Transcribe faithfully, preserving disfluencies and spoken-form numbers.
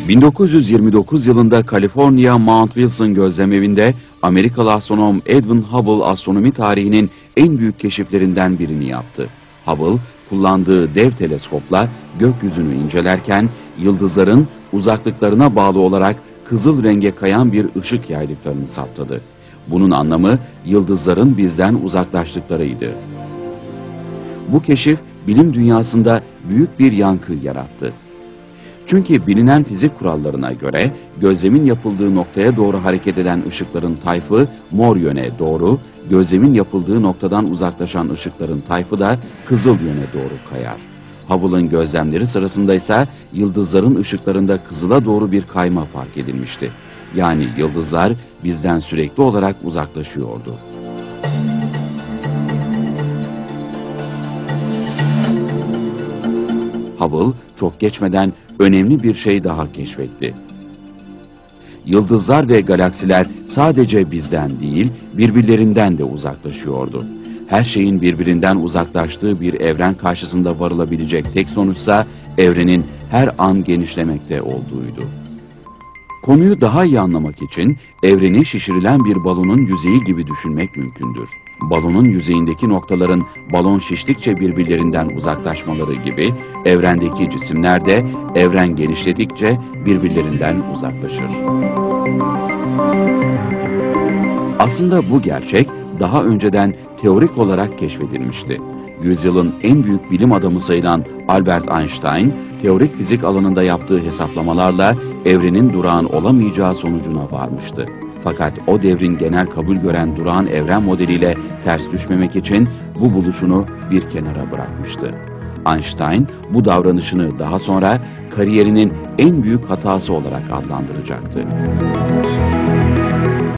bin dokuz yüz yirmi dokuz yılında Kaliforniya Mount Wilson gözlemevinde Amerikalı astronom Edwin Hubble astronomi tarihinin en büyük keşiflerinden birini yaptı. Hubble, kullandığı dev teleskopla gökyüzünü incelerken yıldızların uzaklıklarına bağlı olarak kızıl renge kayan bir ışık yaydıklarını saptadı. Bunun anlamı yıldızların bizden uzaklaştıklarıydı. Bu keşif bilim dünyasında büyük bir yankı yarattı. Çünkü bilinen fizik kurallarına göre gözlemin yapıldığı noktaya doğru hareket eden ışıkların tayfı mor yöne doğru, gözlemin yapıldığı noktadan uzaklaşan ışıkların tayfı da kızıl yöne doğru kayar. Hubble'ın gözlemleri sırasında ise yıldızların ışıklarında kızıla doğru bir kayma fark edilmişti. Yani yıldızlar bizden sürekli olarak uzaklaşıyordu. Hubble çok geçmeden önemli bir şey daha keşfetti. Yıldızlar ve galaksiler sadece bizden değil, birbirlerinden de uzaklaşıyordu. Her şeyin birbirinden uzaklaştığı bir evren karşısında varılabilecek tek sonuçsa evrenin her an genişlemekte olduğuydu. Konuyu daha iyi anlamak için evreni şişirilen bir balonun yüzeyi gibi düşünmek mümkündür. Balonun yüzeyindeki noktaların balon şiştikçe birbirlerinden uzaklaşmaları gibi evrendeki cisimler de evren genişledikçe birbirlerinden uzaklaşır. Aslında bu gerçek daha önceden teorik olarak keşfedilmişti. Yüzyılın en büyük bilim adamı sayılan Albert Einstein, teorik fizik alanında yaptığı hesaplamalarla evrenin durağan olamayacağı sonucuna varmıştı. Fakat o devrin genel kabul gören durağan evren modeliyle ters düşmemek için bu buluşunu bir kenara bırakmıştı. Einstein bu davranışını daha sonra kariyerinin en büyük hatası olarak adlandıracaktı.